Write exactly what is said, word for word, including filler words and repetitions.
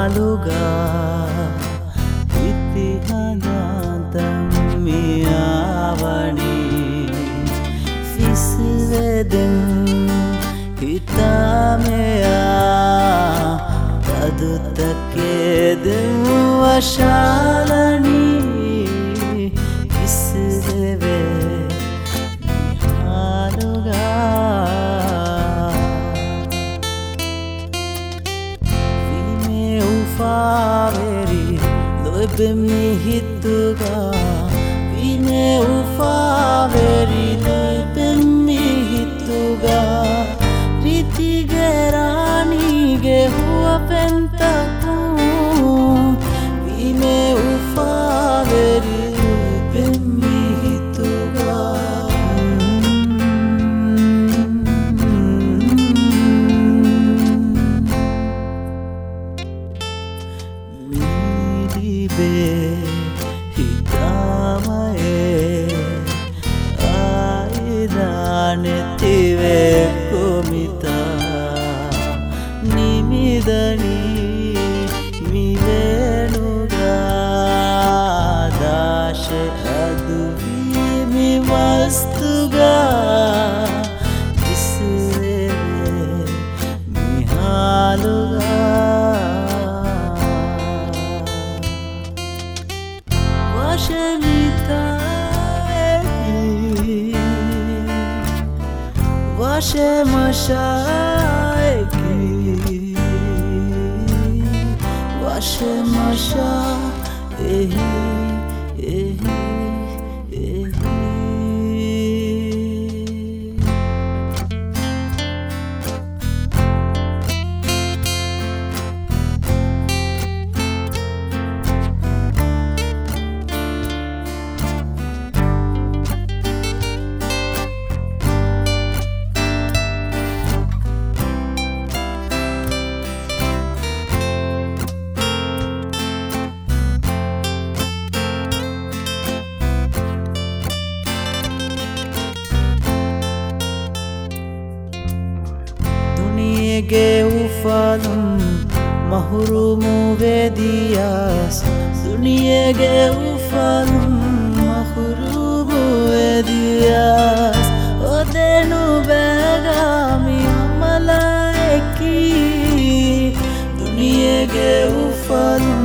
haluga itihadam miyawani fisvedem hitameya tadutakedem washalani fisve haluga ufaveri loibemi hituga vine ufaveri loibemi hituga riti gerani ge hua pentaku vine ufaveri loibemi hituga be hitamaye aidanetive komita nimidani mivenuga dashe aduvi mi vastuga isre mihaluga Vashe mashaiki Vashe masha ehi ehi ehi ge ufalum mahrumu vediyas duniye ge ufalum mahrumu vediyas odenu begami malaiki duniye ge ufalum